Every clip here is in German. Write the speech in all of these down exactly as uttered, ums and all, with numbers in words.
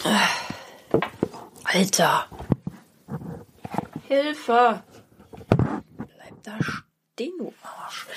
Alter. Hilfe. Bleib da stehen, du Arsch.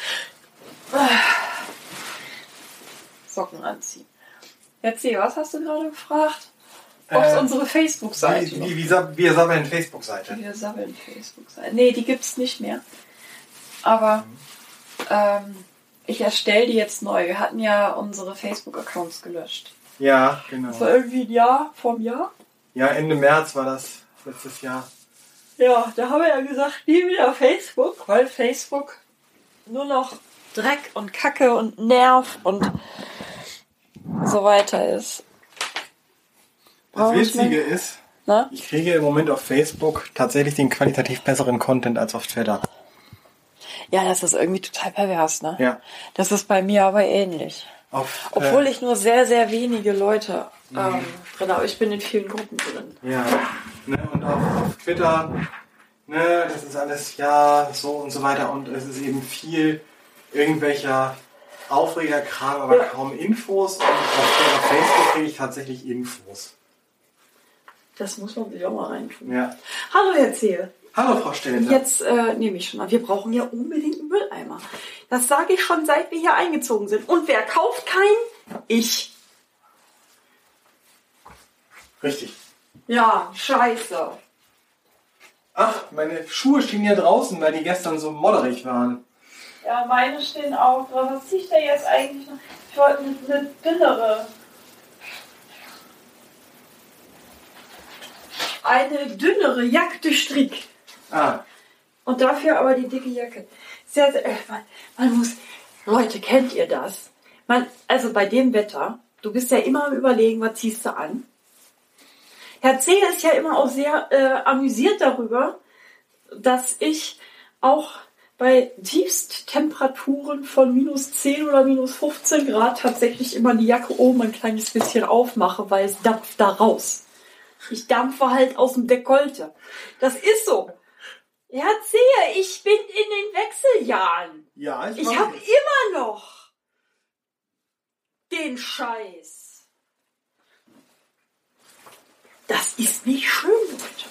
Socken anziehen. Erzähl, was hast du gerade gefragt? Ob es äh, unsere Facebook-Seite wie, wie, wie, Wir sammeln Facebook-Seite. Wir sammeln Facebook-Seite. Nee, die gibt's nicht mehr. Aber mhm. ähm, ich erstelle die jetzt neu. Wir hatten ja unsere Facebook-Accounts gelöscht. Ja, genau. Das war irgendwie ein Jahr vom Jahr. Ja, Ende März war das letztes Jahr. Ja, da haben wir ja gesagt, nie wieder Facebook, weil Facebook nur noch Dreck und Kacke und Nerv und so weiter ist. Das Witzige ist, Na? ich kriege im Moment auf Facebook tatsächlich den qualitativ besseren Content als auf Twitter. Ja, das ist irgendwie total pervers, ne? Ja. Das ist bei mir aber ähnlich. Auf, Obwohl äh, ich nur sehr, sehr wenige Leute ähm, drin habe. Ich bin in vielen Gruppen drin. Ja, ne, und auf, auf Twitter, ne, das ist alles, ja, so und so weiter. Und es ist eben viel irgendwelcher Aufregerkram, aber ja. kaum Infos. Und auf, auf Facebook kriege ich tatsächlich Infos. Das muss man sich auch mal reintun. Ja. Hallo, Herr Zehe. Hallo, Frau Stellender. Jetzt äh, nehme ich schon mal. Wir brauchen ja unbedingt einen Mülleimer. Das sage ich schon, seit wir hier eingezogen sind. Und wer kauft keinen? Ich. Richtig. Ja, scheiße. Ach, meine Schuhe stehen hier draußen, weil die gestern so modderig waren. Ja, meine stehen auch drauf. Was ziehe ich da jetzt eigentlich noch? Ich wollte eine, eine dünnere. Eine dünnere Jacke Strick. Ah. Und dafür aber die dicke Jacke. Sehr, sehr, man, man muss, Leute, kennt ihr das? Man, also bei dem Wetter, du bist ja immer am Überlegen, was ziehst du an? Herr C. ist ja immer auch sehr äh, amüsiert darüber, dass ich auch bei Tiefsttemperaturen von minus zehn oder minus fünfzehn Grad tatsächlich immer die Jacke oben ein kleines bisschen aufmache, weil es dampft da raus. Ich dampfe halt aus dem Dekolte. Das ist so. Herr Zehe, ich bin in den Wechseljahren. Ja, ich Ich habe immer noch den Scheiß. Das ist nicht schön, Leute.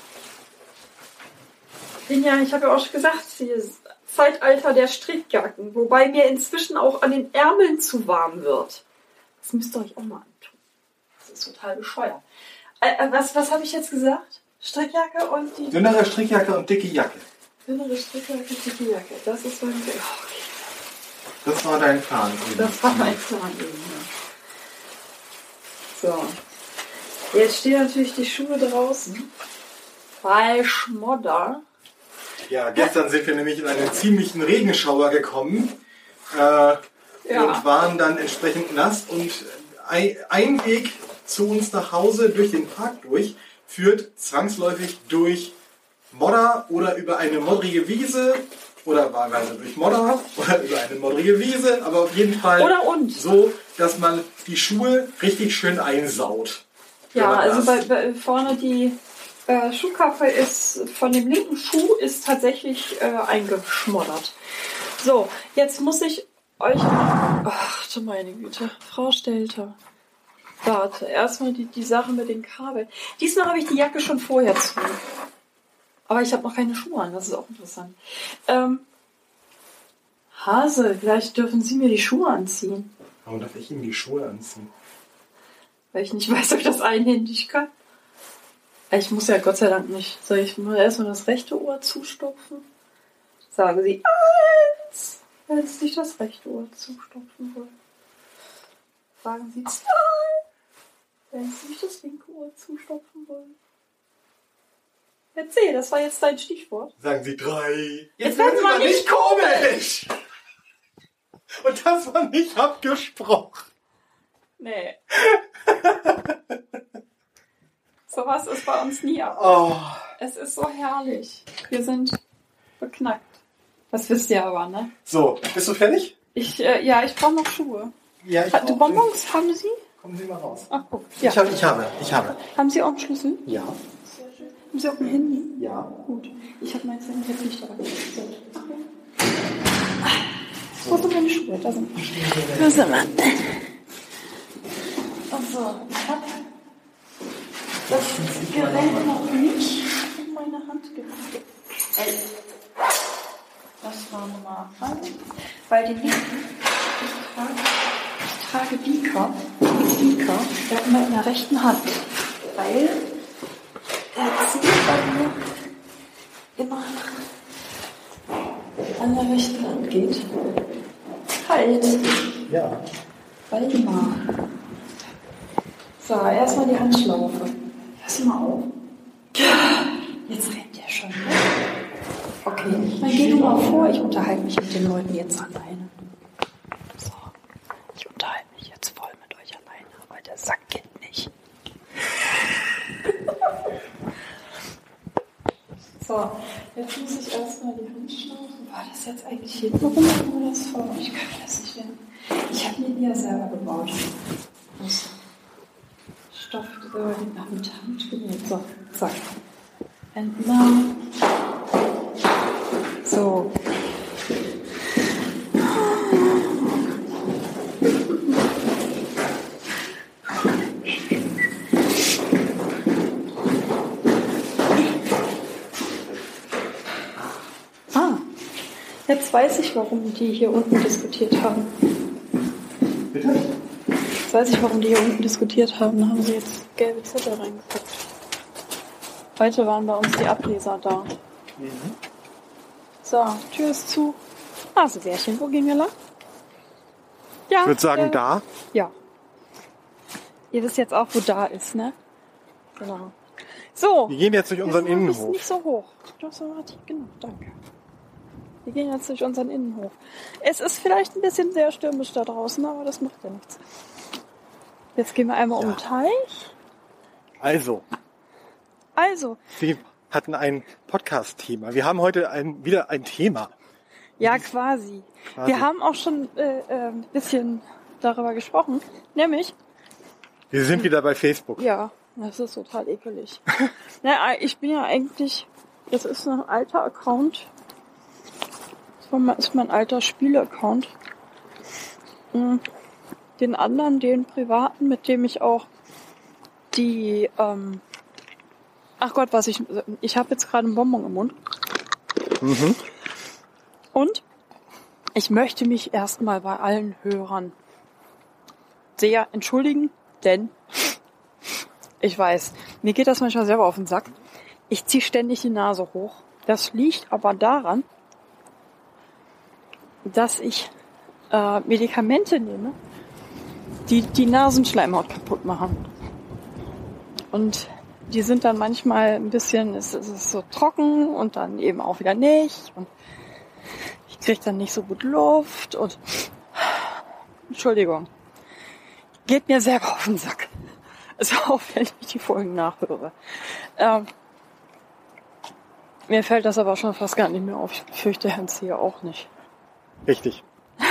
Bin ja, ich habe ja auch schon gesagt, dieses Zeitalter der Strickjacken, wobei mir inzwischen auch an den Ärmeln zu warm wird. Das müsst ihr euch auch mal antun. Das ist total bescheuert. Äh, was was habe ich jetzt gesagt? Strickjacke und die... Dünnere Strickjacke und dicke Jacke. Dünnere Strickjacke und dicke Jacke. Das ist mein... Oh, okay. Das war dein Plan. Das war mein Plan eben, ja. So. Jetzt stehen natürlich die Schuhe draußen. Bei Schmodder. Ja, gestern sind wir nämlich in einen ziemlichen Regenschauer gekommen. Äh, ja. Und waren dann entsprechend nass. Und ein Weg zu uns nach Hause durch den Park durch führt zwangsläufig durch Modder oder über eine modrige Wiese oder wahlweise durch Modder oder über eine modrige Wiese, aber auf jeden Fall oder und. so, dass man die Schuhe richtig schön einsaut. Ja, also bei, bei, vorne die äh, Schuhkappe ist von dem linken Schuh ist tatsächlich äh, eingeschmoddert. So, jetzt muss ich euch... Ach du meine Güte, Frau Stelter. Warte, erstmal die, die Sache mit den Kabeln. Diesmal habe ich die Jacke schon vorher zu. Aber ich habe noch keine Schuhe an, das ist auch interessant. Ähm, Hase, vielleicht dürfen Sie mir die Schuhe anziehen. Warum darf ich Ihnen die Schuhe anziehen? Weil ich nicht weiß, ob ich das einhändig kann. Ich muss ja Gott sei Dank nicht. Soll ich mal erstmal das rechte Ohr zustopfen? Sagen Sie eins, wenn Sie nicht das rechte Ohr zustopfen wollen. Sagen Sie zwei, wenn Sie nicht das linke Ohr zustopfen wollen. Erzähl, das war jetzt dein Stichwort. Sagen Sie drei. Jetzt, jetzt werden Sie mal nicht komisch. Und das war nicht abgesprochen. Nee. Sowas ist bei uns nie ab. Oh. Es ist so herrlich. Wir sind beknackt. Das wisst ihr aber, ne? So, bist du fertig? Ich, äh, ja, ich brauche noch Schuhe. Ja, ich Hat, auch. Bonbons haben Sie? Kommen Sie mal raus. Ach, guck. Ja. Ich, hab, ich habe, ich habe. Haben Sie auch einen Schlüssel? Ja. Haben Sie auch ein Handy? Ja. Gut. Ich habe mein Handy jetzt nicht dabei. So. Wo sind meine Schuhe? Da sind wir. Da sind wir. Und so. das Gerät noch nicht in meine Hand gibt. Das war Nummer eins. Weil die linken, ich trage, ich trage Beaker, Beaker, der immer in der rechten Hand. Weil er zieht bei mir immer an der rechten Hand geht. Halt! Ja. Waldemar. So, erstmal die Handschlaufe. Pass mal auf. Jetzt rennt der schon. Okay, dann geh du mal vor. Ich unterhalte mich mit den Leuten jetzt alleine. So, ich unterhalte mich jetzt voll mit euch alleine, aber der Sack geht nicht. So, jetzt muss ich erstmal die Handschlaufe. War das jetzt eigentlich hinten rum oder das vor? Ich kann mir das nicht mehr. Ich habe mir die ja selber gebaut. Aus Stoff äh, mit Hand genäht. So, zack. Entlang. So. Ah, jetzt weiß ich, warum die hier unten diskutiert haben. Bitte? Jetzt weiß ich, warum die hier unten diskutiert haben. Da haben sie jetzt gelbe Zettel reingepackt. Heute waren bei uns die Ableser da. Mhm. So, Tür ist zu. Ah, so Bärchen, wo gehen wir lang? Ja. Ich würde sagen, äh, da. Ja. Ihr wisst jetzt auch, wo da ist, ne? Genau. So. Wir gehen jetzt durch unseren Innenhof. Ist nicht so hoch. Doch, so warte ich. Genau, danke. Wir gehen jetzt durch unseren Innenhof. Es ist vielleicht ein bisschen sehr stürmisch da draußen, aber das macht ja nichts. Jetzt gehen wir einmal ja. um den Teich. Also. Also. Sie hatten ein Podcast-Thema. Wir haben heute ein, wieder ein Thema. Ja, quasi. quasi. Wir haben auch schon äh, äh, ein bisschen darüber gesprochen. Nämlich. Wir sind wieder bei Facebook. Ja, das ist total ekelig. Na, ich bin ja eigentlich, das ist ein alter Account. Das ist mein alter Spiele-Account. Den anderen, den privaten, mit dem ich auch die, ähm, ach Gott, was ich, ich habe jetzt gerade einen Bonbon im Mund. Mhm. Und ich möchte mich erstmal bei allen Hörern sehr entschuldigen, denn ich weiß, mir geht das manchmal selber auf den Sack. Ich ziehe ständig die Nase hoch. Das liegt aber daran, dass ich äh, Medikamente nehme, die die Nasenschleimhaut kaputt machen. Und die sind dann manchmal ein bisschen, es, es ist so trocken und dann eben auch wieder nicht. Und ich kriege dann nicht so gut Luft und Entschuldigung, geht mir selber auf den Sack. Also auch wenn ich die Folgen nachhöre. Ähm, mir fällt das aber schon fast gar nicht mehr auf. Ich fürchte Hans hier auch nicht. Richtig.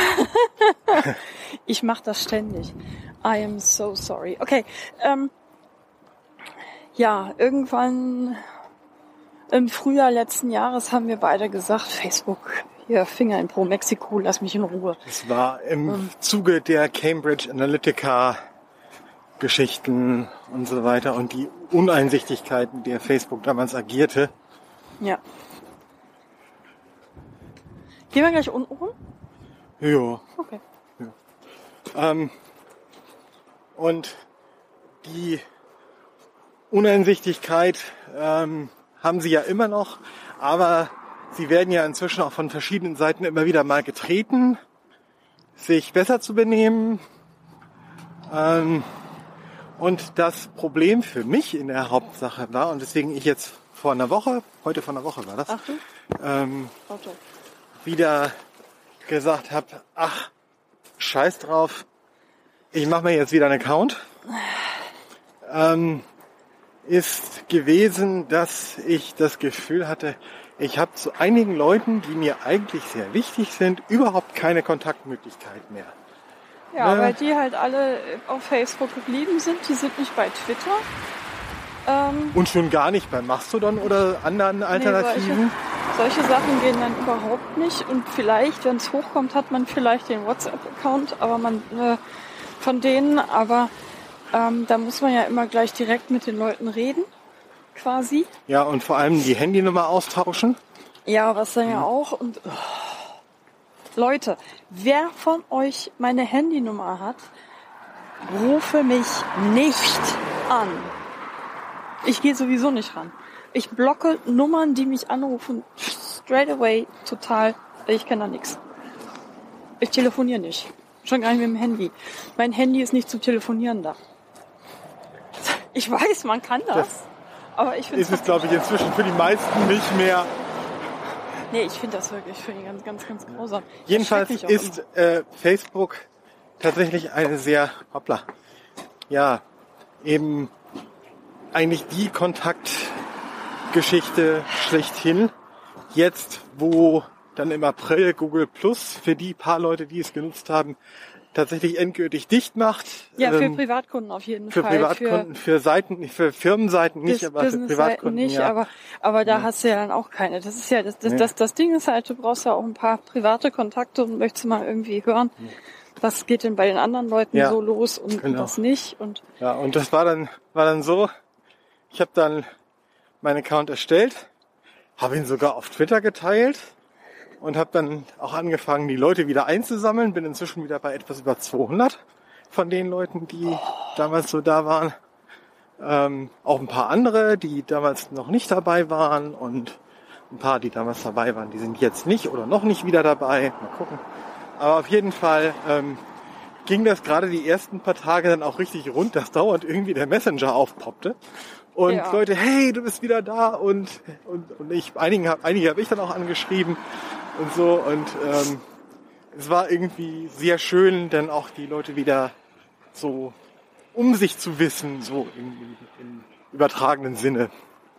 Ich mache das ständig. I am so sorry. Okay, ähm, ja, irgendwann im Frühjahr letzten Jahres haben wir beide gesagt, Facebook, hier Finger in Pro Mexiko, lass mich in Ruhe. Es war im ähm, Zuge der Cambridge Analytica Geschichten und so weiter und die Uneinsichtigkeit, mit der Facebook damals agierte. Ja. Gehen wir gleich unten rum? Ja. Okay. Ja. Ähm, und die Uneinsichtigkeit ähm, haben sie ja immer noch, aber sie werden ja inzwischen auch von verschiedenen Seiten immer wieder mal getreten, sich besser zu benehmen. Ähm, und das Problem für mich in der Hauptsache war, und deswegen ich jetzt vor einer Woche, heute vor einer Woche war das, ähm, wieder gesagt habe, ach, scheiß drauf, ich mache mir jetzt wieder einen Account, ähm, ist gewesen, dass ich das Gefühl hatte, ich habe zu einigen Leuten, die mir eigentlich sehr wichtig sind, überhaupt keine Kontaktmöglichkeit mehr. Ja, ne? Weil die halt alle auf Facebook geblieben sind, die sind nicht bei Twitter. Ähm, Und schon gar nicht bei Mastodon oder anderen Alternativen. Nee, solche, solche Sachen gehen dann überhaupt nicht. Und vielleicht, wenn es hochkommt, hat man vielleicht den WhatsApp-Account, aber man äh, von denen, aber Ähm, da muss man ja immer gleich direkt mit den Leuten reden, quasi. Ja, und vor allem die Handynummer austauschen. Ja, was dann ja auch. Und oh. Leute, wer von euch meine Handynummer hat, rufe mich nicht an. Ich gehe sowieso nicht ran. Ich blocke Nummern, die mich anrufen, straight away, total. Ich kenne da nichts. Ich telefoniere nicht. Schon gar nicht mit dem Handy. Mein Handy ist nicht zum Telefonieren da. Ich weiß, man kann das. das aber ich finde ist es, glaube ich, inzwischen für die meisten nicht mehr. Nee, ich finde das wirklich für die ganz, ganz, ganz grausam. Jedenfalls ist äh, Facebook tatsächlich eine sehr, hoppla, ja, eben eigentlich die Kontaktgeschichte schlechthin. Jetzt, wo dann im April Google Plus für die paar Leute, die es genutzt haben, tatsächlich endgültig dicht macht. Ja, für ähm, Privatkunden auf jeden für Fall. Privatkunden, für, für Seiten, für Firmenseiten nicht, aber für Privatkunden nicht. Ja. Aber, aber da ja. hast du ja dann auch keine. Das ist ja das, das, nee. das, das Ding ist halt, du brauchst ja auch ein paar private Kontakte und möchtest mal irgendwie hören, nee. was geht denn bei den anderen Leuten ja. so los und genau. was nicht. Und ja, und das war dann war dann so. Ich habe dann meinen Account erstellt, habe ihn sogar auf Twitter geteilt. Und habe dann auch angefangen, die Leute wieder einzusammeln. Bin inzwischen wieder bei etwas über zweihundert von den Leuten, die oh. damals so da waren. Ähm, auch ein paar andere, die damals noch nicht dabei waren. Und ein paar, die damals dabei waren, die sind jetzt nicht oder noch nicht wieder dabei. Mal gucken. Aber auf jeden Fall ähm, ging das gerade die ersten paar Tage dann auch richtig rund, dass dauernd irgendwie der Messenger aufpoppte. Und ja. Leute, hey, du bist wieder da. Und, und, und ich, einigen hab, einige habe ich dann auch angeschrieben. Und so, und ähm, es war irgendwie sehr schön, dann auch die Leute wieder so um sich zu wissen, so im, im, im übertragenen Sinne.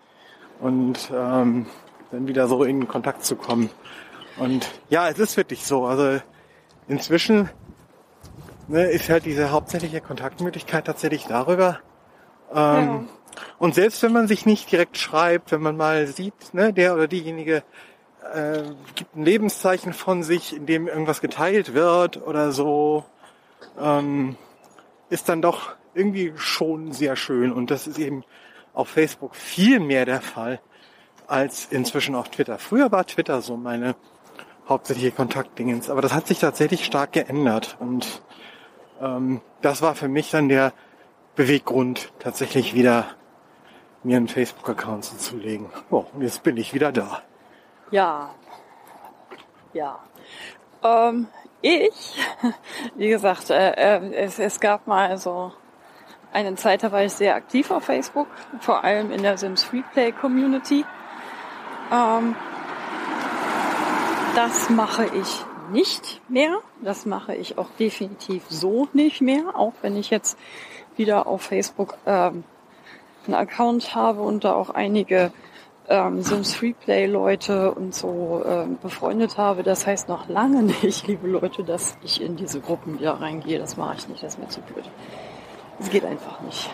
Und ähm, dann wieder so in Kontakt zu kommen. Und ja, es ist wirklich so. Also inzwischen ne, ist halt diese hauptsächliche Kontaktmöglichkeit tatsächlich darüber. Ähm, ja. Und selbst wenn man sich nicht direkt schreibt, wenn man mal sieht, ne, der oder diejenige Äh, gibt ein Lebenszeichen von sich, in dem irgendwas geteilt wird oder so, ähm, ist dann doch irgendwie schon sehr schön. Und das ist eben auf Facebook viel mehr der Fall als inzwischen auf Twitter. Früher war Twitter so meine hauptsächliche Kontaktdingens, aber das hat sich tatsächlich stark geändert. Und ähm, das war für mich dann der Beweggrund, tatsächlich wieder mir einen Facebook-Account zuzulegen. Oh, und jetzt bin ich wieder da. Ja, ja. Ähm, ich, wie gesagt, äh, äh, es, es gab mal so eine Zeit, da war ich sehr aktiv auf Facebook, vor allem in der Sims Freeplay Community. Ähm, das mache ich nicht mehr. Das mache ich auch definitiv so nicht mehr, auch wenn ich jetzt wieder auf Facebook ähm, einen Account habe und da auch einige Ähm, Sims Freeplay Leute und so ähm, befreundet habe. Das heißt noch lange nicht, liebe Leute, dass ich in diese Gruppen wieder reingehe. Das mache ich nicht, das ist mir zu blöd. Das geht einfach nicht.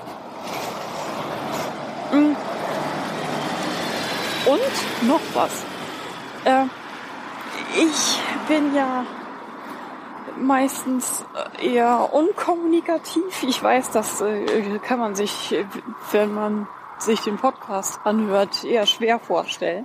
Und noch was. Äh, ich bin ja meistens eher unkommunikativ. Ich weiß, das äh, kann man sich, wenn man sich den Podcast anhört, eher schwer vorstellen.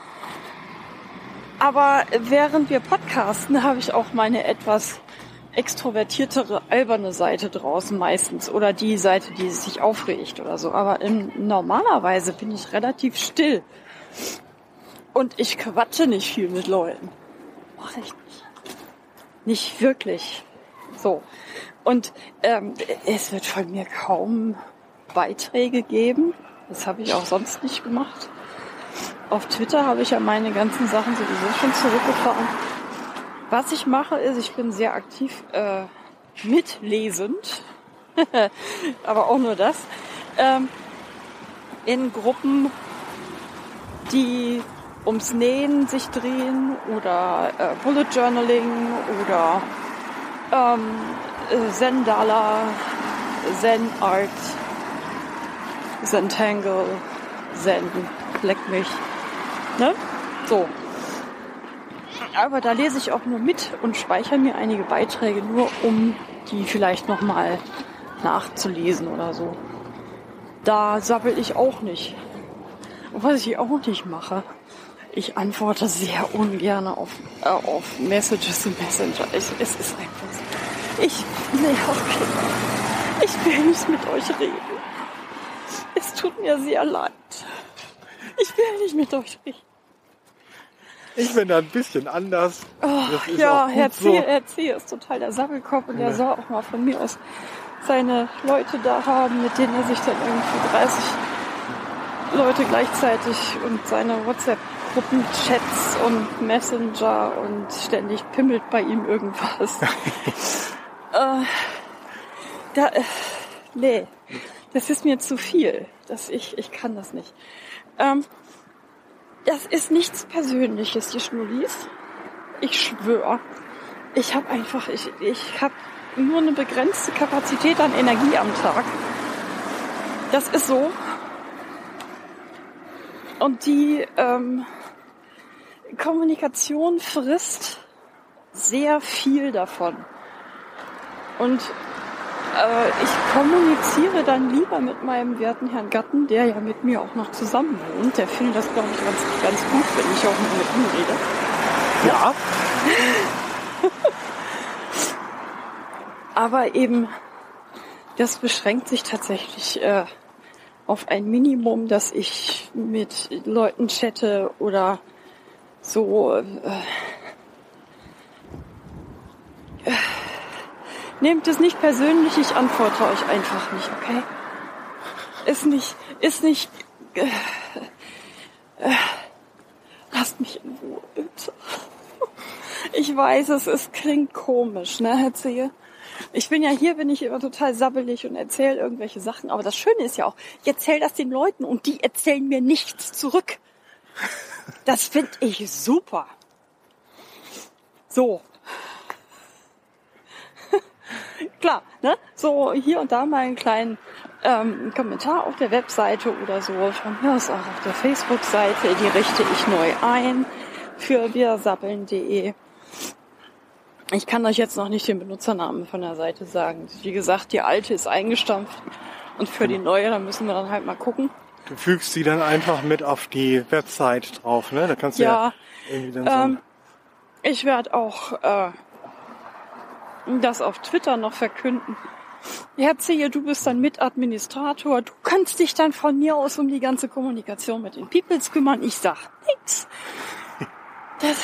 Aber während wir podcasten, habe ich auch meine etwas extrovertiertere, alberne Seite draußen meistens. Oder die Seite, die sich aufregt oder so. Aber in, normalerweise bin ich relativ still. Und ich quatsche nicht viel mit Leuten. Mache ich nicht. Nicht wirklich. So. Und ähm, es wird von mir kaum Beiträge geben. Das habe ich auch sonst nicht gemacht. Auf Twitter habe ich ja meine ganzen Sachen sowieso schon zurückgefahren. Was ich mache, ist, ich bin sehr aktiv äh, mitlesend, aber auch nur das, ähm, in Gruppen, die ums Nähen sich drehen oder äh, Bullet Journaling oder ähm, Zendala, Zen Art, Zentangle, Zen, leck mich, ne? So. Aber da lese ich auch nur mit und speichere mir einige Beiträge nur, um die vielleicht nochmal nachzulesen oder so. Da sabbel ich auch nicht. Und was ich auch nicht mache, ich antworte sehr ungern auf, äh, auf Messages im Messenger. Ich, es ist einfach so. Ich, nee, okay. Ich will nicht mit euch reden. Es tut mir sehr leid. Ich will nicht mit euch reden. Ich bin da ein bisschen anders. Oh, ja, Herr C., so. Herr C. ist total der Sabbelkopf und der ja. soll auch mal von mir aus seine Leute da haben, mit denen er sich dann irgendwie dreißig Leute gleichzeitig und seine WhatsApp-Gruppen, Chats und Messenger und ständig pimmelt bei ihm irgendwas. äh, da, äh, nee, das ist mir zu viel. Das, ich, ich kann das nicht. Ähm, das ist nichts Persönliches, die Schnullis. Ich schwöre. Ich habe einfach, ich, ich habe nur eine begrenzte Kapazität an Energie am Tag. Das ist so. Und die ähm, Kommunikation frisst sehr viel davon. Und äh, ich kommuniziere dann lieber mit meinem werten Herrn Gatten, der ja mit mir auch noch zusammen wohnt. Der findet das, glaube ich, ganz, ganz gut, wenn ich auch mal mit ihm rede. Ja. Aber eben, das beschränkt sich tatsächlich äh, auf ein Minimum, dass ich mit Leuten chatte oder so. Äh, äh, nehmt es nicht persönlich, ich antworte euch einfach nicht, okay? Ist nicht, ist nicht. Äh, äh, lasst mich in Ruhe, bitte. Ich weiß, es, es klingt komisch, ne, Herr Zehe? Ich bin ja hier, bin ich immer total sabbelig und erzähle irgendwelche Sachen. Aber das Schöne ist ja auch, ich erzähle das den Leuten und die erzählen mir nichts zurück. Das finde ich super. So. Klar, ne? So hier und da mal einen kleinen ähm, Kommentar auf der Webseite oder so. Von mir aus auch auf der Facebook-Seite. Die richte ich neu ein für wirsabbeln punkt de. Ich kann euch jetzt noch nicht den Benutzernamen von der Seite sagen. Wie gesagt, die alte ist eingestampft und für die neue, da müssen wir dann halt mal gucken. Du fügst sie dann einfach mit auf die Website drauf, ne? Da kannst du ja, ja irgendwie dann so... Ähm, ich werde auch äh, das auf Twitter noch verkünden. Herr Zehe, du bist dann Mitadministrator. Du kannst dich dann von mir aus um die ganze Kommunikation mit den Peoples kümmern. Ich sag nichts. Das...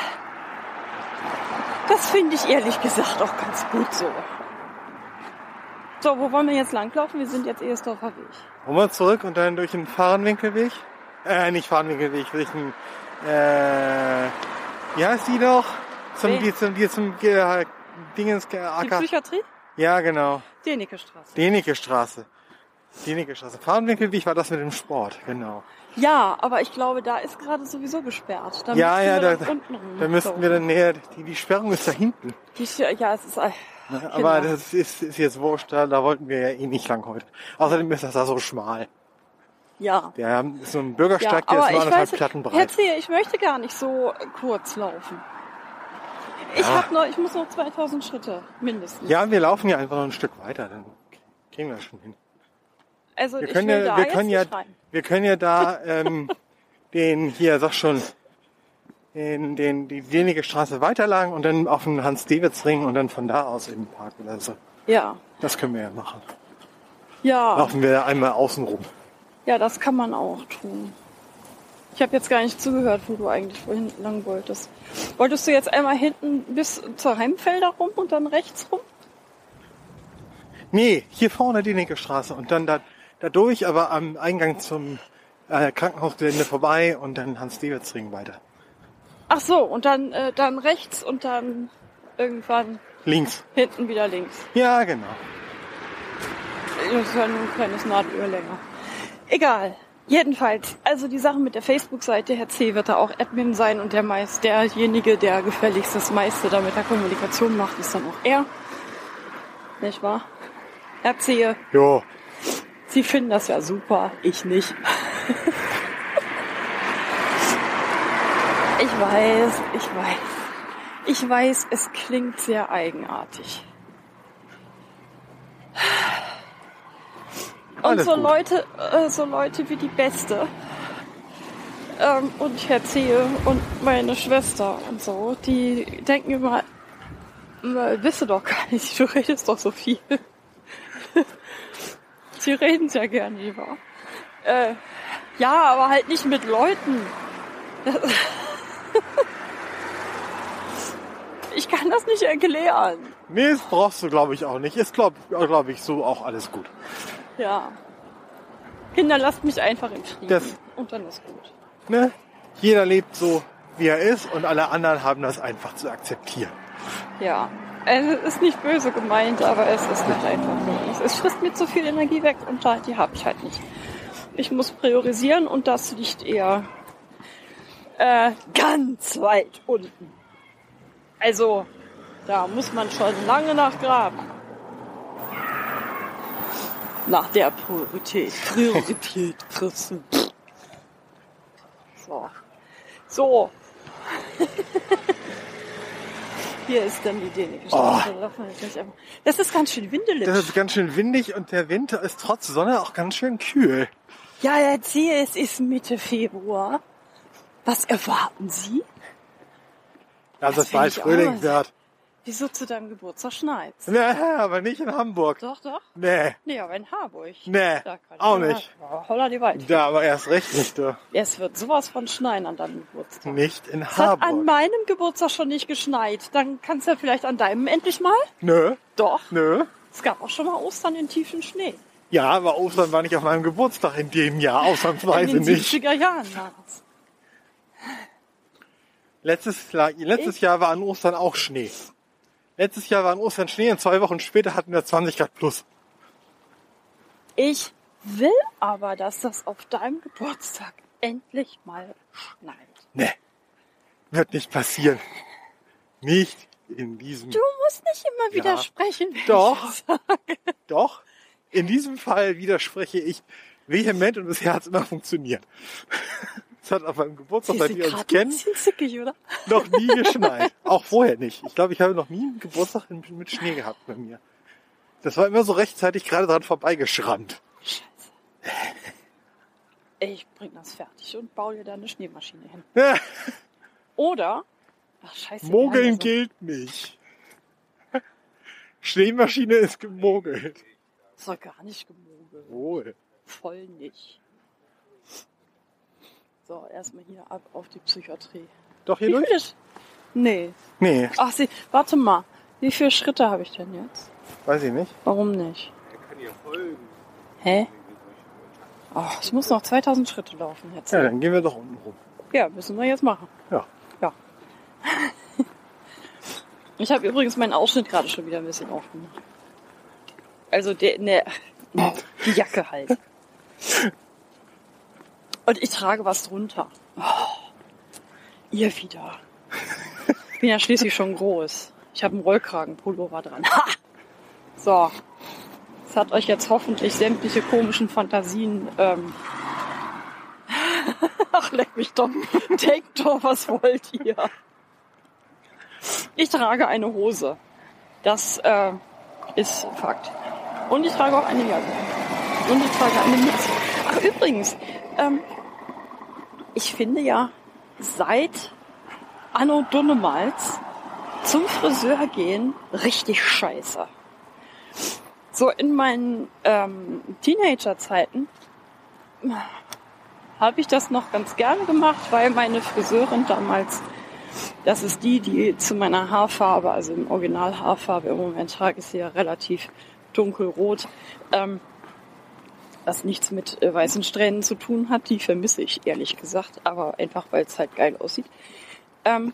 Das finde ich ehrlich gesagt auch ganz gut so. So, wo wollen wir jetzt langlaufen? Wir sind jetzt Ehersdorfer Weg. Wollen wir zurück und dann durch den Fahrenwinkelweg? Äh, nicht Fahrenwinkelweg, durch den, äh, wie heißt die noch? Zum, die, zum, die zum, äh, Dingens, äh, Die Psychiatrie? Ja, genau. Denike-Straße. Denike-Straße. Denike-Straße. Fahrenwinkelweg war das mit dem Sport, genau. Ja, aber ich glaube, da ist gerade sowieso gesperrt. Da ja, ja, da, da, da müssten wir dann näher, die, die Sperrung ist da hinten. Die, ja, es ist, äh, ja, aber genau. Das ist, ist jetzt wurscht, da, da wollten wir ja eh nicht lang heute. Außerdem ist das da so schmal. Ja. Der ist so ein Bürgersteig, ja, der ist nur anderthalb weiß, Platten breit. Herr Zehe, ich möchte gar nicht so kurz laufen. Ich ja. hab noch, ich muss noch zweitausend Schritte mindestens. Ja, wir laufen ja einfach noch ein Stück weiter, dann kriegen wir das schon hin. Also wir ich können will ja, da wir jetzt können ja, nicht rein. wir können ja da ähm, den hier, sag schon, den, den die wenige Straße weiterlagen und dann auf den Hans-Dewitz-Ring und dann von da aus in den Park oder so. Ja. Das können wir ja machen. Ja. Laufen wir einmal außen rum. Ja, das kann man auch tun. Ich habe jetzt gar nicht zugehört, wo du eigentlich vorhin lang wolltest. Wolltest du jetzt einmal hinten bis zur Heimfelder rum und dann rechts rum? Nee, hier vorne die linke Straße und dann da, da durch, aber am Eingang zum äh, Krankenhausgelände vorbei und dann Hans-Dewitz-Ring weiter. Ach so, und dann, äh, dann rechts und dann irgendwann... Links. Hinten wieder links. Ja, genau. Das ist ja nur ein kleines Nadelöhr länger. Egal. Jedenfalls, also die Sache mit der Facebook-Seite, Herr C. wird da auch Admin sein und der meist, derjenige, der gefälligst das meiste da mit der Kommunikation macht, ist dann auch er. Nicht wahr? Herr C. Jo. Sie finden das ja super, ich nicht. Ich weiß, ich weiß. Ich weiß, es klingt sehr eigenartig. Und so Leute, äh, so Leute wie die Beste ähm, und Herr Zehe und meine Schwester und so, die denken immer, wisst ihr doch gar nicht, du redest doch so viel. Sie reden sehr gerne lieber. Äh, ja, aber halt nicht mit Leuten. Ich kann das nicht erklären. Nee, das brauchst du, glaube ich, auch nicht. Ist, glaube glaub ich, so auch alles gut. Ja. Kinder, lasst mich einfach in Frieden. Das, und dann ist gut. Ne? Jeder lebt so, wie er ist und alle anderen haben das einfach zu akzeptieren. Ja. Also, es ist nicht böse gemeint, aber es ist halt einfach so. Es frisst mir zu viel Energie weg und die habe ich halt nicht. Ich muss priorisieren und das liegt eher äh, ganz weit unten. Also, da muss man schon lange nachgraben. Nach der Priorität. Priorität fressen. So. So. Hier ist dann die dänische Straße. Oh. Das ist ganz schön windelig. Das ist ganz schön windig und der Winter ist trotz Sonne auch ganz schön kühl. Ja, erzähl, es ist Mitte Februar. Was erwarten Sie? Dass es bald Frühling wird. Wieso zu deinem Geburtstag schneit's? Nee, aber nicht in Hamburg. Doch, doch. Nee. Nee, aber in Harburg. Nee, auch nicht. Ja, holla die Wald. Da aber erst recht nicht, du. Es wird sowas von schneien an deinem Geburtstag. Nicht in Es Harburg. hat an meinem Geburtstag schon nicht geschneit. Dann kannst du ja vielleicht an deinem endlich mal? Nö. Doch. Nö. Es gab auch schon mal Ostern in tiefen Schnee. Ja, aber Ostern war nicht auf meinem Geburtstag in dem Jahr, ausnahmsweise in den nicht. siebziger Jahren war das. Letztes, letztes Ich? Jahr war an Ostern auch Schnee. Letztes Jahr war an Ostern Schnee und zwei Wochen später hatten wir zwanzig Grad plus. Ich will aber, dass das auf deinem Geburtstag endlich mal schneit. Nee, wird nicht passieren. Nicht in diesem... Du musst nicht immer Ja. widersprechen, wenn Doch. ich das sage. Doch, in diesem Fall widerspreche ich vehement und bisher hat es immer funktioniert. Es hat auf meinem Geburtstag, Sie seit sind wir uns gerade ein kennen, bisschen zickig, oder? noch nie geschneit. Auch vorher nicht. Ich glaube, ich habe noch nie einen Geburtstag mit Schnee gehabt bei mir. Das war immer so rechtzeitig gerade dran vorbeigeschrammt. Scheiße. Ich bring das fertig und baue dir da eine Schneemaschine hin. Ja, Oder, ach scheiße. wir Mogeln haben ja gilt nicht. Schneemaschine ist gemogelt. so, ist doch gar nicht gemogelt. Wohl. Voll nicht. So, erstmal hier ab auf die Psychiatrie. Doch hier Wie durch? viele? Sch- Nee. Nee, Ach, sie, warte mal. Wie viele Schritte habe ich denn jetzt? weiß ich nicht. Warum nicht? Er kann ihr folgen. Hä? Oh, ich muss noch zweitausend Schritte laufen jetzt. Ja, dann gehen wir doch unten rum. Ja, müssen wir jetzt machen. Ja. Ja. Ich habe übrigens meinen Ausschnitt gerade schon wieder ein bisschen aufgemacht. Also der, ne, die Jacke halt. Und ich trage was drunter. Oh, ihr wieder. Ich bin ja schließlich schon groß. Ich habe einen Rollkragenpullover dran. Ha! So. Das hat euch jetzt hoffentlich sämtliche komischen Fantasien. Ähm Ach, leck mich doch. Denkt doch, was wollt ihr? Ich trage eine Hose. Das äh, ist Fakt. Und ich trage auch eine Jacke. Und ich trage eine Mütze. Ach, übrigens, ähm, ich finde ja, seit Anno Dunnemals zum Friseur gehen richtig scheiße. So in meinen ähm, Teenager-Zeiten habe ich das noch ganz gerne gemacht, weil meine Friseurin damals, das ist die, die zu meiner Haarfarbe, also im Original Haarfarbe, im Moment trage ich sie ja relativ dunkelrot, ähm, was nichts mit äh, weißen Strähnen zu tun hat, die vermisse ich ehrlich gesagt, aber einfach, weil es halt geil aussieht. Ähm,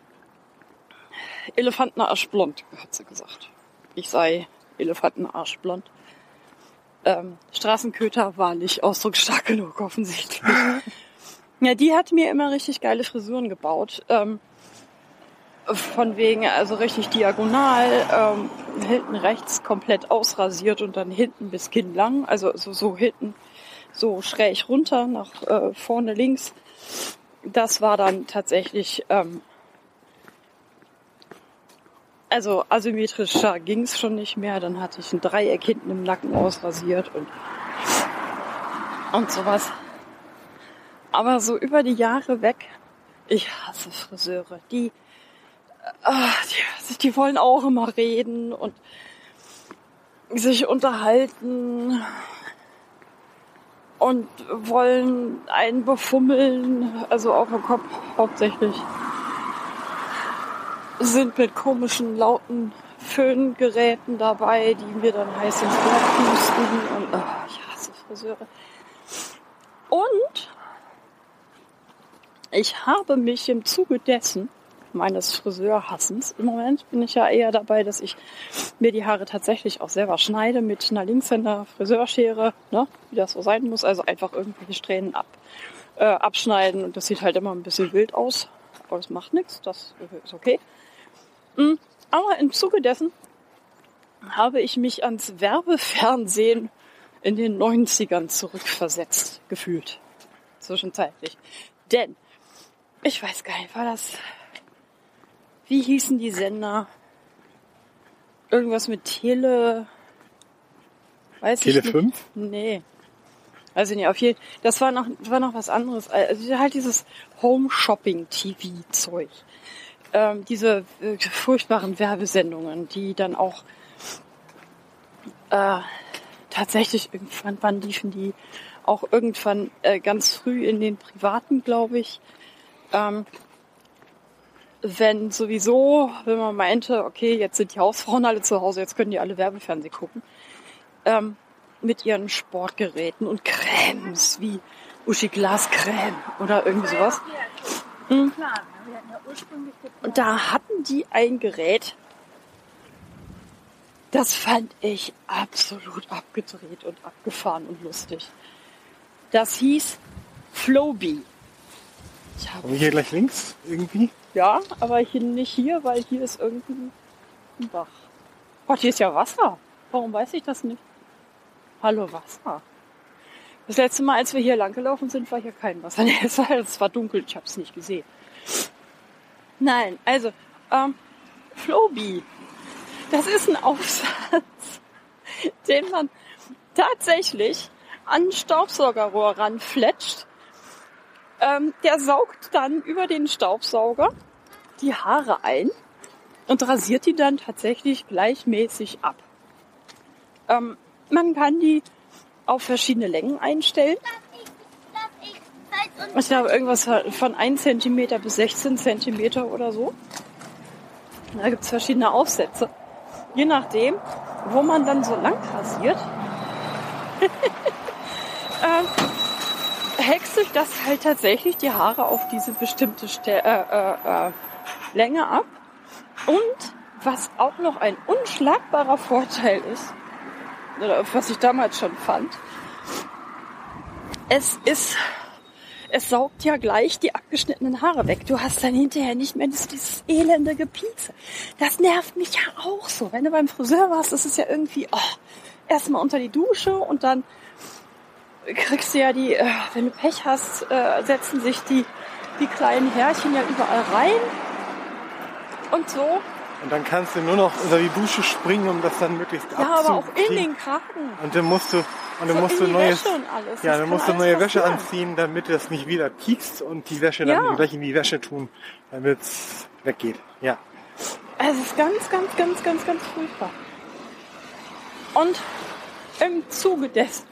Elefantenarschblond, hat sie gesagt. Ich sei Elefantenarschblond. Ähm, Straßenköter war nicht ausdrucksstark genug, offensichtlich. Ja, die hat mir immer richtig geile Frisuren gebaut. Ähm, von wegen, also richtig diagonal, ähm, hinten rechts komplett ausrasiert und dann hinten bis Kinn lang. Also so, so hinten so schräg runter, nach äh, vorne links. Das war dann tatsächlich, ähm, also asymmetrischer ging's schon nicht mehr. Dann hatte ich ein Dreieck hinten im Nacken ausrasiert und und sowas. Aber so über die Jahre weg, ich hasse Friseure. Die, äh, die, die wollen auch immer reden und sich unterhalten und wollen einen befummeln, also auf dem Kopf hauptsächlich. Sind mit komischen, lauten Föhngeräten dabei, die mir dann heiß ins Blatt pusten und oh, ich hasse Friseure. Und ich habe mich im Zuge dessen, meines Friseurhassens, im Moment bin ich ja eher dabei, dass ich mir die Haare tatsächlich auch selber schneide mit einer Linkshänder Friseurschere, ne, wie das so sein muss, also einfach irgendwelche Strähnen ab, äh, abschneiden und das sieht halt immer ein bisschen wild aus, aber das macht nichts, das ist okay. Mhm. Aber im Zuge dessen habe ich mich ans Werbefernsehen in den neunzigern zurückversetzt, gefühlt, zwischenzeitlich. Denn, ich weiß gar nicht, war das, wie hießen die Sender? Irgendwas mit Tele, weiß Tele ich nicht. fünf? Nee. Also nicht, auf jeden Fall, das war noch, war noch was anderes. Also halt dieses Home-Shopping-T V-Zeug. Ähm, diese äh, furchtbaren Werbesendungen, die dann auch äh, tatsächlich irgendwann, wann liefen die auch irgendwann äh, ganz früh in den Privaten, glaube ich. Ähm, wenn sowieso, wenn man meinte, okay, jetzt sind die Hausfrauen alle zu Hause, jetzt können die alle Werbefernsehen gucken, ähm, mit ihren Sportgeräten und Cremes wie Uschi Glas Creme oder irgendwie sowas. Mhm. Und da hatten die ein Gerät, das fand ich absolut abgedreht und abgefahren und lustig. Das hieß Flowbee. Ich Haben wir hier gleich links irgendwie? Ja, aber hier nicht hier, weil hier ist irgendwie ein Bach. Gott, hier ist ja Wasser. Warum weiß ich das nicht? Hallo, Wasser. Das letzte Mal, als wir hier lang gelaufen sind, war hier kein Wasser. Nee, es war, es war dunkel, ich habe es nicht gesehen. Nein, also, ähm, Flowbee. Das ist ein Aufsatz, den man tatsächlich an ein Staubsaugerrohr ranfletscht. Ähm, der saugt dann über den Staubsauger die Haare ein und rasiert die dann tatsächlich gleichmäßig ab. Ähm, man kann die auf verschiedene Längen einstellen. Ich glaube, irgendwas von ein Zentimeter bis sechzehn Zentimeter oder so. Da gibt es verschiedene Aufsätze. Je nachdem, wo man dann so lang rasiert, ähm, hext sich das halt tatsächlich die Haare auf diese bestimmte Ste- äh, äh, äh, Länge ab. Und was auch noch ein unschlagbarer Vorteil ist, oder was ich damals schon fand, es ist, es saugt ja gleich die abgeschnittenen Haare weg. Du hast dann hinterher nicht mehr dieses elende Gepiekse. Das nervt mich ja auch so. Wenn du beim Friseur warst, ist es ja irgendwie, oh, erstmal unter die Dusche und dann kriegst du ja die, äh, wenn du Pech hast, äh, setzen sich die, die kleinen Härchen ja überall rein und so. Und dann kannst du nur noch unter die Dusche springen, um das dann möglichst ja, abzukriegen. Ja, aber auch in kriegen. den Kragen. Und dann musst du, und dann so musst du neues, ja, dann musst du neue Wäsche anziehen, damit du das nicht wieder piekst und die Wäsche dann ja. gleich in die Wäsche tun, damit es weggeht. Ja. Es ist ganz, ganz, ganz, ganz, ganz furchtbar. Und im Zuge dessen,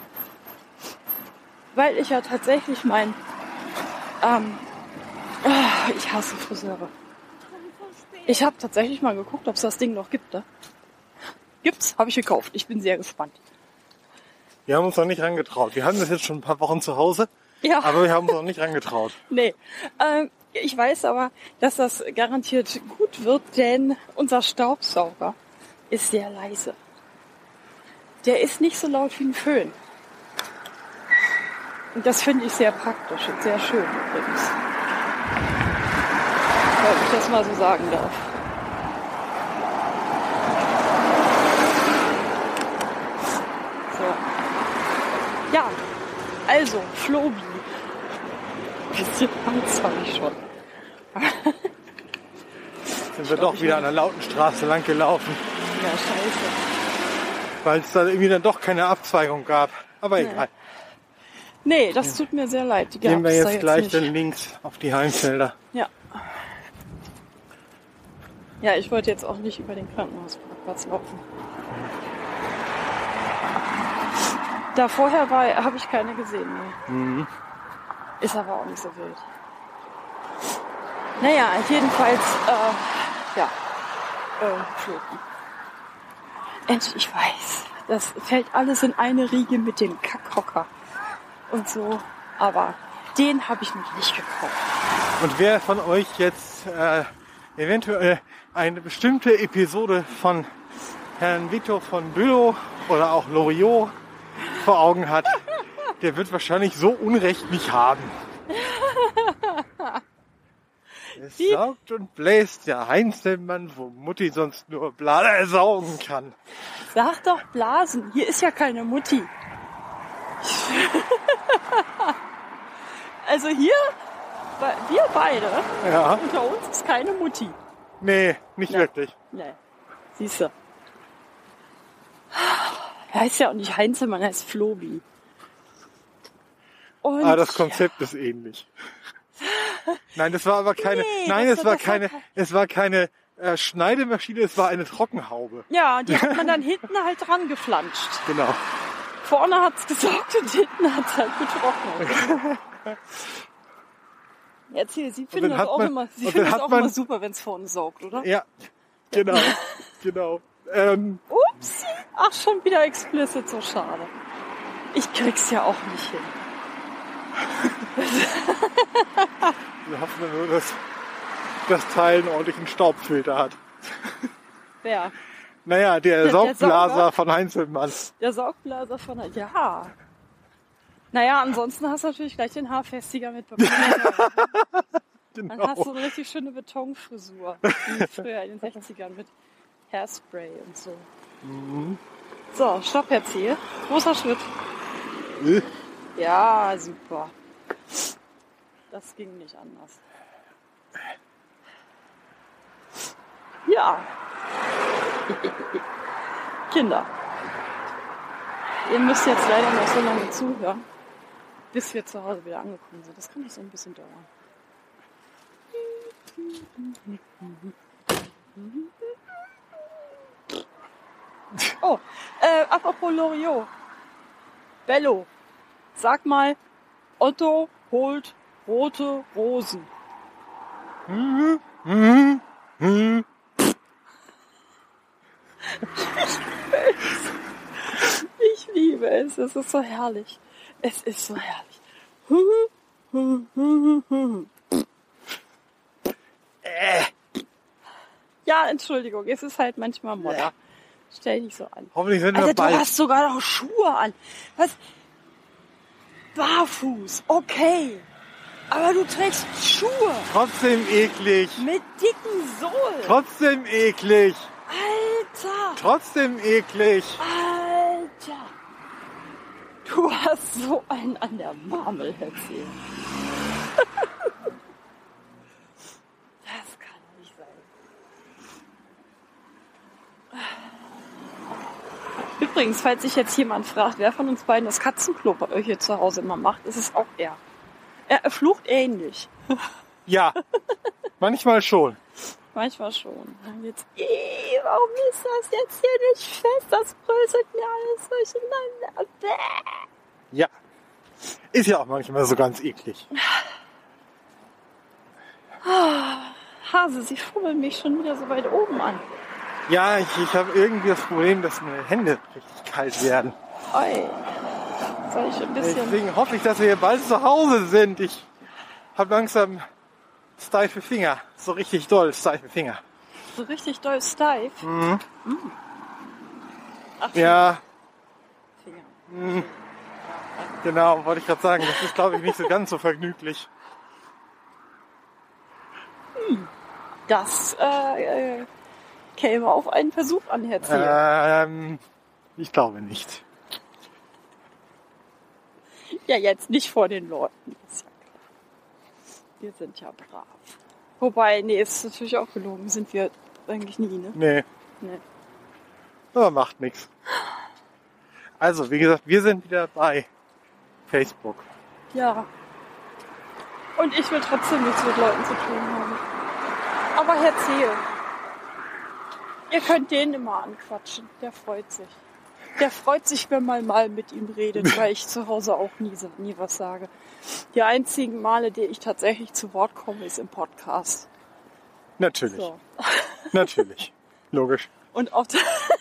weil ich ja tatsächlich mein, ähm, oh, ich hasse Friseure. Ich habe tatsächlich mal geguckt, ob es das Ding noch gibt. Ne? Gibt's, habe ich gekauft. Ich bin sehr gespannt. Wir haben uns noch nicht rangetraut. Wir haben das jetzt schon ein paar Wochen zu Hause, ja. aber wir haben uns noch nicht rangetraut. Nee, ähm, ich weiß aber, dass das garantiert gut wird, denn unser Staubsauger ist sehr leise. Der ist nicht so laut wie ein Föhn. Und das finde ich sehr praktisch und sehr schön übrigens. Wenn ich das mal so sagen darf. So. Ja, also, Flowbee. Ein bisschen Angst habe ich schon. Sind wir doch wieder an der lauten Straße lang gelaufen. Ja, scheiße. Weil es da irgendwie dann doch keine Abzweigung gab. Aber ja. egal. Nee, das tut mir sehr leid. Die Gehen wir gab's da jetzt gleich nicht. dann links auf die Heimfelder. Ja. Ja, ich wollte jetzt auch nicht über den Krankenhausparkplatz laufen. Da vorher war, habe ich keine gesehen. Nee. Mhm. Ist aber auch nicht so wild. Naja, jedenfalls, äh, ja, äh, Flöten. Endlich, ich weiß, das fällt alles in eine Riege mit dem Kackhocker und so, aber den habe ich mir nicht gekauft. Und wer von euch jetzt äh, eventuell eine bestimmte Episode von Herrn Victor von Bülow oder auch Loriot vor Augen hat, der wird wahrscheinlich so Unrecht nicht haben. Es Die- saugt und bläst der Heinzelmann, wo Mutti sonst nur Blader saugen kann. Sag doch Blasen, hier ist ja keine Mutti. Also hier, bei- wir beide, Ja, unter uns ist keine Mutti. nee, nicht Ja. wirklich. Nee, siehst du. Er heißt ja auch nicht Heinzelmann, er heißt Flobi. Und Ah, das Konzept ist ähnlich. Nein, das war aber keine, Nee, nein, das es war- war das war keine, kein- es war keine äh, Schneidemaschine, es war eine Trockenhaube. Ja, die hat man dann hinten halt dran geflanscht. Genau. Vorne hat's gesaugt und hinten hat's halt getrocknet. Erzähl, sie finden dann das hat auch man- immer, sie und finden dann das hat auch man- immer super, wenn es vorne saugt, oder? Ja, genau, genau. Ähm, Upsi! Ach, schon wieder explicit, so schade. Ich krieg's ja auch nicht hin. wir hoffen nur, dass das Teil einen ordentlichen Staubfilter hat. Wer? Naja, der, der Saugblaser Sauger? von Heinzelmann. Der Saugblaser von der... Ja. Naja, ansonsten hast du natürlich gleich den Haarfestiger mitbekommen. Dann Genau. hast du eine richtig schöne Betonfrisur. Wie früher in den sechzigern mit Hairspray und so. Mhm. So, stopp jetzt hier. Großer Schritt. Äh, Ja, super. Das ging nicht anders. Ja. Kinder. Ihr müsst jetzt leider noch so lange zuhören, bis wir zu Hause wieder angekommen sind. Das kann nicht so ein bisschen dauern. Oh, äh, apropos Loriot. Bello, sag mal, Otto holt rote Rosen. mhm, mhm, mhm. Ich liebe es, es ist so herrlich. Es ist so herrlich. Äh, Ja, Entschuldigung, es ist halt manchmal Modder. Stell dich so an. hoffentlich sind wir Alter, du bald. hast sogar noch Schuhe an. Was? Barfuß, okay. Aber du trägst Schuhe Trotzdem eklig. mit dicken Sohlen. Trotzdem eklig. Alter, Trotzdem eklig. Alter. Du hast so einen an der Marmel erzählt. Das kann doch nicht sein. Übrigens, falls sich jetzt jemand fragt, wer von uns beiden das Katzenklo bei euch hier zu Hause immer macht, ist es auch er. Er flucht ähnlich. Ja, manchmal schon. Manchmal schon. Dann geht's, "Ih, warum ist das jetzt hier nicht fest? Das bröselt mir alles durcheinander. Bäh." Ja. Ist ja auch manchmal so ganz eklig. Hase, sie fummeln mich schon wieder so weit oben an. Ja, ich, ich habe irgendwie das Problem, dass meine Hände richtig kalt werden. Oi. Soll ich ein bisschen... Deswegen hoffe ich, dass wir hier bald zu Hause sind. Ich habe langsam steife Finger. So richtig doll steife Finger. So richtig doll steif. Mhm. Ach, Ja, Finger. mhm. Genau, wollte ich gerade sagen. Das ist, glaube ich, nicht so ganz so vergnüglich. Das äh, äh, käme auf einen Versuch an, Herr Ziel. Ähm, ich glaube nicht. Ja, jetzt nicht vor den Leuten. Ist ja klar. Wir sind ja brav. Wobei, nee, ist natürlich auch gelogen. Sind wir eigentlich nie, ne? Nee, Nee. aber macht nichts. Also, wie gesagt, wir sind wieder bei Facebook. Ja. Und ich will trotzdem nichts mit Leuten zu tun haben. Aber Herr Zehe, ihr könnt den immer anquatschen. Der freut sich. Der freut sich, wenn man mal mit ihm redet, weil ich zu Hause auch nie, nie was sage. Die einzigen Male, die ich tatsächlich zu Wort komme, ist im Podcast. Natürlich. So. Natürlich. Logisch. Und auf der...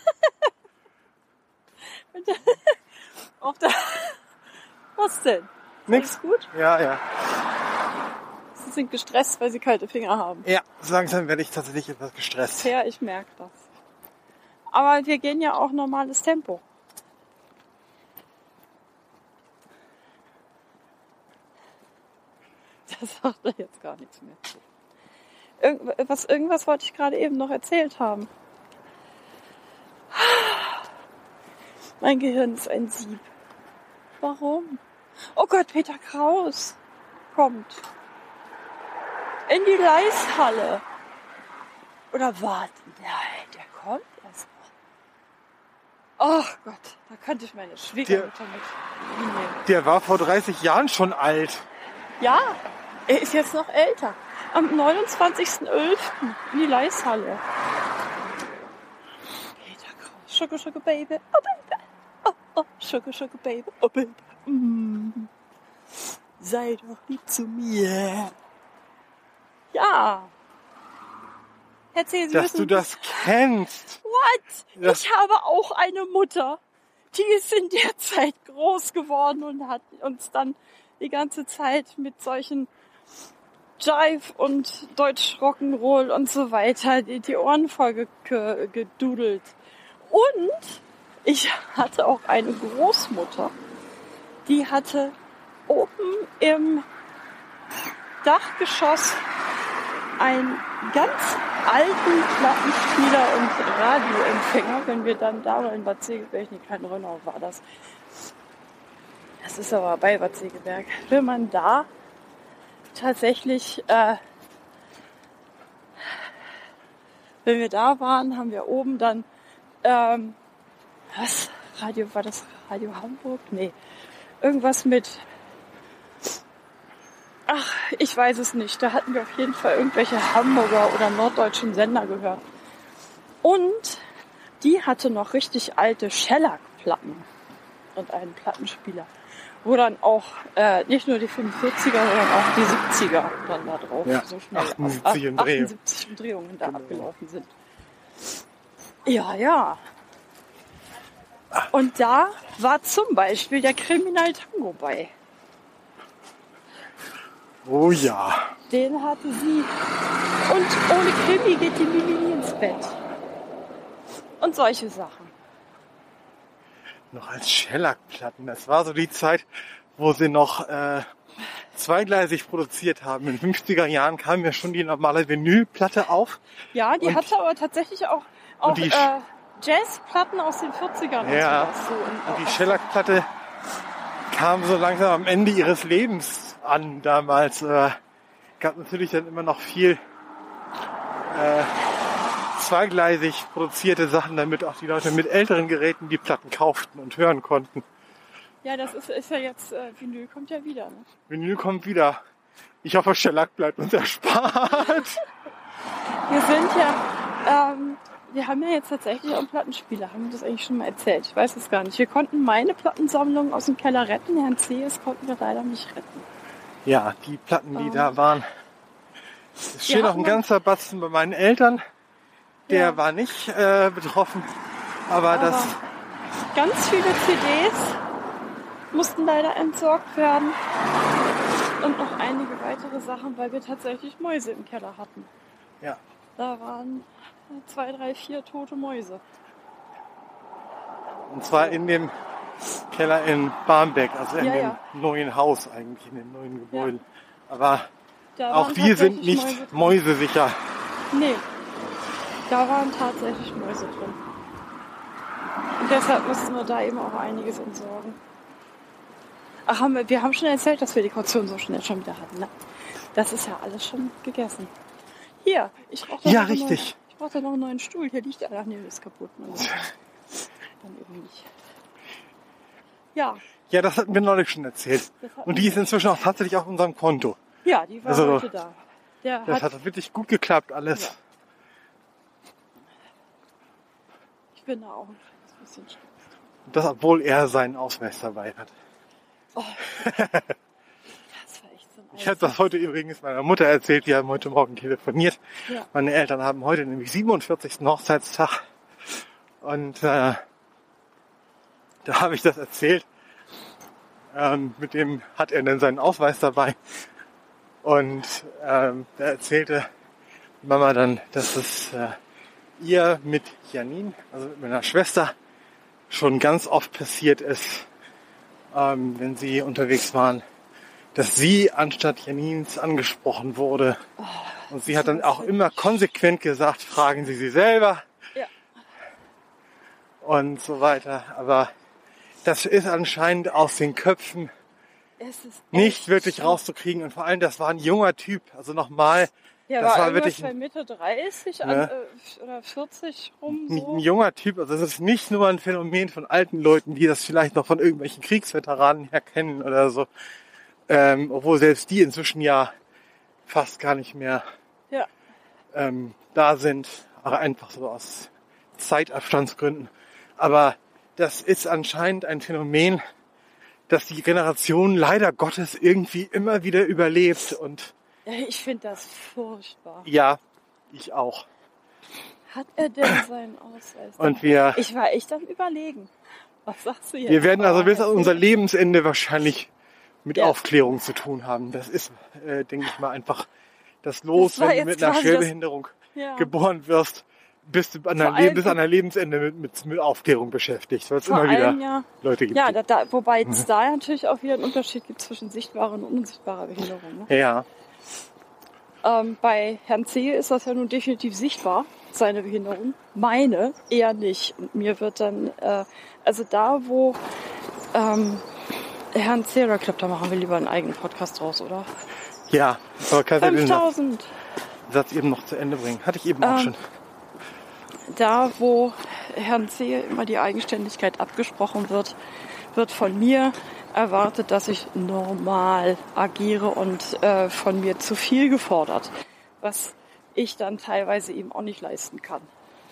auf der... Was denn? Nix. Alles gut? Ja, ja. Sie sind gestresst, weil sie kalte Finger haben. Ja, so langsam werde ich tatsächlich etwas gestresst. Ja, ich merke das. Aber wir gehen ja auch normales Tempo. Da sagt er jetzt gar nichts mehr zu. Irgendwas, irgendwas wollte ich gerade eben noch erzählt haben. Mein Gehirn ist ein Sieb. Warum? Oh Gott, Peter Kraus kommt. In die Leishalle. Oder warte, nein, der kommt erst noch. Ach Gott, da könnte ich meine Schwiegermutter mit hinnehmen. Der war vor dreißig Jahren schon alt. Ja, er ist jetzt noch älter. Am neunundzwanzigsten elften in die Leishalle. Peter Kraus, Sugar Sugar Baby, oh Baby, oh oh, Sugar Sugar Baby, oh Baby. Mm. Sei doch lieb zu mir. Ja. Erzähl Sie Dass müssen... du das kennst. What? Das Ich habe auch eine Mutter. Die ist in der Zeit groß geworden und hat uns dann die ganze Zeit mit solchen Jive und Deutsch Rock'n'Roll und so weiter die, die Ohren voll ge- ge- gedudelt. Und ich hatte auch eine Großmutter, die hatte oben im Dachgeschoss einen ganz alten Plattenspieler und Radioempfänger. Wenn wir dann da waren in Bad Segeberg, nee, kein Rönnau war das. Das ist aber bei Bad Segeberg. Wenn man da tatsächlich, äh, wenn wir da waren, haben wir oben dann, ähm, was? Radio, war das Radio Hamburg? Nee. Irgendwas mit, ach, ich weiß es nicht. Da hatten wir auf jeden Fall irgendwelche Hamburger oder norddeutschen Sender gehört. Und die hatte noch richtig alte Shellac-Platten und einen Plattenspieler, wo dann auch äh, nicht nur die fünfundvierziger, sondern auch die siebziger dann da drauf Ja, so schnell achtundsiebzig auf Umdrehungen. achtundsiebzig Umdrehungen da Genau. abgelaufen sind. Ja, ja. Und da war zum Beispiel der Kriminal Tango bei. Oh ja. Den hatte sie. Und ohne Krimi geht die Mimi nie ins Bett. Und solche Sachen. Noch als Shellac-Platten. Das war so die Zeit, wo sie noch äh, zweigleisig produziert haben. In den fünfziger Jahren kam ja schon die normale Vinylplatte auf. Ja, die Und- hatte aber tatsächlich auch, auch und die- äh, Jazzplatten aus den vierzigern. und Ja, sowas, so in- und die Shellac-Platte kam so langsam am Ende ihres Lebens an damals. Äh, gab natürlich dann immer noch viel äh, zweigleisig produzierte Sachen, damit auch die Leute mit älteren Geräten die Platten kauften und hören konnten. Ja, das ist, ist ja jetzt, äh, Vinyl kommt ja wieder. Ne? Vinyl kommt wieder. Ich hoffe, Shellac bleibt uns erspart. Wir sind ja, ähm, wir haben ja jetzt tatsächlich auch einen Plattenspieler. Haben wir das eigentlich schon mal erzählt? Ich weiß es gar nicht. Wir konnten meine Plattensammlung aus dem Keller retten. Herrn Zehes konnten wir leider nicht retten. Ja, die Platten, die Oh. da waren. Es steht Wir noch hatten ein dann- ganzer Batzen bei meinen Eltern. Der Ja. war nicht äh, betroffen. Aber, Aber das, ganz viele C Ds mussten leider entsorgt werden. Und noch einige weitere Sachen, weil wir tatsächlich Mäuse im Keller hatten. ja, Da waren zwei, drei, vier tote Mäuse. und zwar in dem Keller in Barmbek, also in Ja, dem ja. neuen Haus eigentlich, in den neuen Gebäuden. Aber Da auch waren wir sind tatsächlich nicht Mäuse drin. mäusesicher. Nee, da waren tatsächlich Mäuse drin. Und deshalb mussten wir da eben auch einiges entsorgen. Ach, haben wir, wir haben schon erzählt, dass wir die Kaution so schnell schon wieder hatten. Ne? Das ist ja alles schon gegessen. Hier, ich brauche Ja, noch, einen neuen- richtig. ich brauch da noch einen neuen Stuhl. Hier liegt einer, nee, der ist kaputt. Also, dann eben nicht. Ja, Ja, das hatten wir neulich schon erzählt. Und die ist inzwischen auch tatsächlich auf unserem Konto. Ja, die war also, heute da. Der das hat, hat wirklich gut geklappt alles. Ja. Ich bin da auch ein bisschen stolz. Das, obwohl er seinen Ausweis dabei hat. Oh. Das war echt so ein Ich habe das heute übrigens meiner Mutter erzählt, die haben heute Morgen telefoniert. Ja. Meine Eltern haben heute nämlich siebenundvierzigsten Hochzeitstag. Und äh, da habe ich das erzählt. Ähm, mit dem hat er dann seinen Ausweis dabei. Und ähm, da erzählte Mama dann, dass es äh, ihr mit Janine, also mit meiner Schwester, schon ganz oft passiert ist, ähm, wenn sie unterwegs waren, dass sie anstatt Janins angesprochen wurde. Oh, und sie hat dann auch immer konsequent gesagt, fragen Sie sie selber. Ja. Und so weiter. Aber das ist anscheinend aus den Köpfen es ist nicht wirklich rauszukriegen. Und vor allem, das war ein junger Typ. Also nochmal, ja, das war, war wirklich bei ein, Mitte dreißig ne? an, äh, oder vierzig rum ein, so. ein junger Typ. Also es ist nicht nur ein Phänomen von alten Leuten, die das vielleicht noch von irgendwelchen Kriegsveteranen her kennen oder so. Ähm, obwohl selbst die inzwischen ja fast gar nicht mehr Ja. ähm, da sind. Aber einfach so aus Zeitabstandsgründen. Aber das ist anscheinend ein Phänomen, dass die Generation leider Gottes irgendwie immer wieder überlebt. Und Ja, ich finde das furchtbar. ja, ich auch. Hat er denn seinen Ausweis? Und wir, Ich war echt am Überlegen. Was sagst du jetzt? wir werden also Oh, bis an unser Lebensende wahrscheinlich mit Ja. Aufklärung zu tun haben. Das ist, äh, denke ich mal, einfach das Los, Das war wenn du jetzt mit einer quasi Schwerbehinderung Ja. geboren wirst, bist du an Vor dein Leben, allem- bis an dein Lebensende mit, mit, mit Aufklärung beschäftigt, weil es Vor immer wieder allem, ja. Leute gibt. Ja, da, da, wobei Mhm. es da natürlich auch wieder einen Unterschied gibt zwischen sichtbarer und unsichtbarer Behinderung. Ne? Ja, Ähm, bei Herrn C. ist das ja nun definitiv sichtbar, seine Behinderung. Meine eher nicht. Und mir wird dann, äh, also da, wo ähm, Herrn C. oder ich glaube, da machen wir lieber einen eigenen Podcast draus, oder? ja. Aber kannst du den Satz, fünftausend. Satz eben noch zu Ende bringen? Hatte ich eben auch Ähm, schon. Da, wo Herrn C. immer die Eigenständigkeit abgesprochen wird, wird von mir erwartet, dass ich normal agiere und äh, von mir zu viel gefordert, was ich dann teilweise eben auch nicht leisten kann.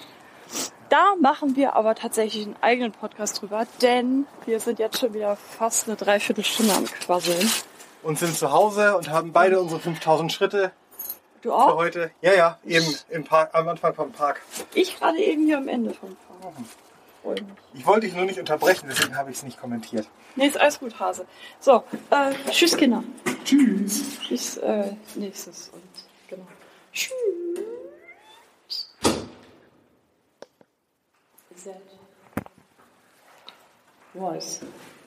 Da machen wir aber tatsächlich einen eigenen Podcast drüber, denn wir sind jetzt schon wieder fast eine Dreiviertelstunde am Quasseln. Und sind zu Hause und haben beide unsere fünftausend Schritte Du für auch? heute. Ja, ja, eben im Park, am Anfang vom Park. Ich gerade eben hier am Ende vom Fahrrad. Freu mich. Ich wollte dich nur nicht unterbrechen, deswegen habe ich es nicht kommentiert. Nee, ist alles gut, Hase. So, äh, tschüss, Kinder. Tschüss. Bis äh, nächstes. Und genau. Tschüss. That was